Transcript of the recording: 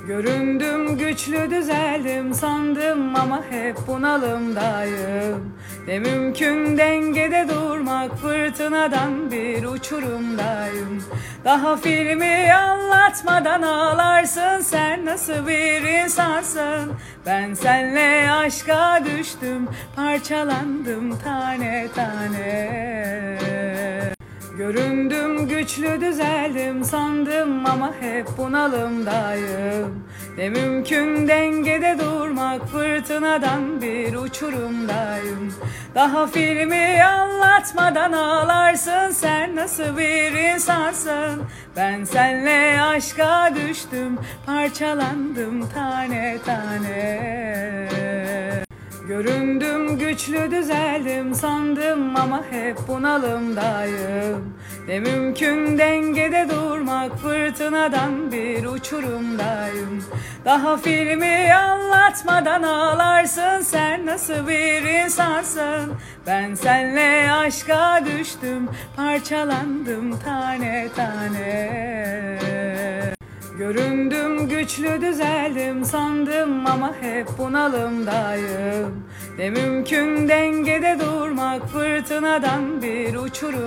Göründüm güçlü düzeldim sandım ama hep bunalımdayım. Ne mümkün dengede durmak, fırtınadan bir uçurumdayım. Daha filmi anlatmadan ağlarsın, sen nasıl bir insansın? Ben senle aşka düştüm, parçalandım tane tane. Göründüm güçlü düzeldim sandım ama hep bunalımdayım. Ne mümkün dengede durmak, fırtınadan bir uçurumdayım. Daha filmi anlatmadan ağlarsın, sen nasıl bir insansın? Ben senle aşka düştüm, parçalandım tane tane. Göründüm güçlü düzeldim sandım ama hep bunalımdayım. Ne mümkün dengede durmak, fırtınadan bir uçurumdayım. Daha filmi anlatmadan ağlarsın, sen nasıl bir insansın? Ben senle aşka düştüm, parçalandım tane tane. Göründüm güçlü düzeldim sandım ama hep bunalımdayım. Ne mümkün dengede durmak, fırtınadan bir uçurum.